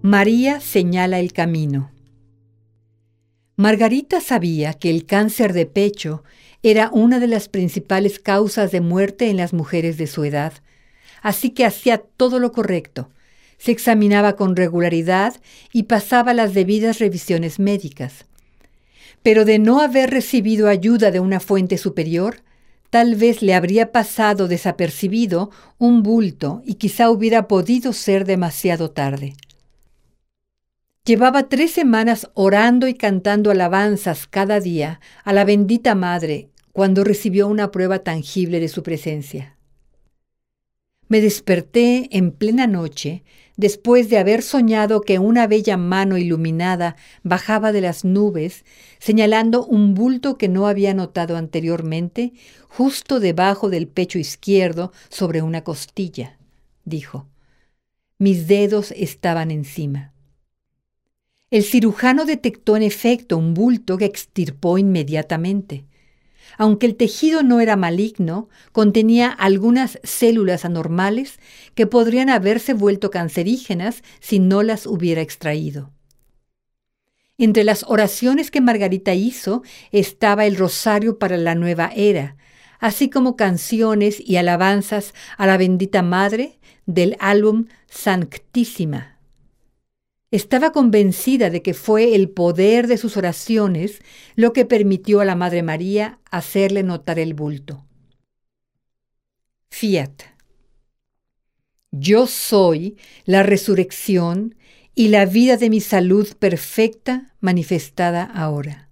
María señala el camino. Margarita sabía que el cáncer de pecho era una de las principales causas de muerte en las mujeres de su edad, así que hacía todo lo correcto. Se examinaba con regularidad y pasaba las debidas revisiones médicas. Pero de no haber recibido ayuda de una fuente superior, tal vez le habría pasado desapercibido un bulto y quizá hubiera podido ser demasiado tarde. Llevaba 3 semanas orando y cantando alabanzas cada día a la bendita Madre cuando recibió una prueba tangible de su presencia. Me desperté en plena noche después de haber soñado que una bella mano iluminada bajaba de las nubes, señalando un bulto que no había notado anteriormente, justo debajo del pecho izquierdo sobre una costilla, dijo. Mis dedos estaban encima. El cirujano detectó en efecto un bulto que extirpó inmediatamente. Aunque el tejido no era maligno, contenía algunas células anormales que podrían haberse vuelto cancerígenas si no las hubiera extraído. Entre las oraciones que Margarita hizo estaba el rosario para la nueva era, así como canciones y alabanzas a la bendita Madre del álbum Sanctísima. Estaba convencida de que fue el poder de sus oraciones lo que permitió a la Madre María hacerle notar el bulto. Fiat. Yo soy la resurrección y la vida de mi salud perfecta manifestada ahora.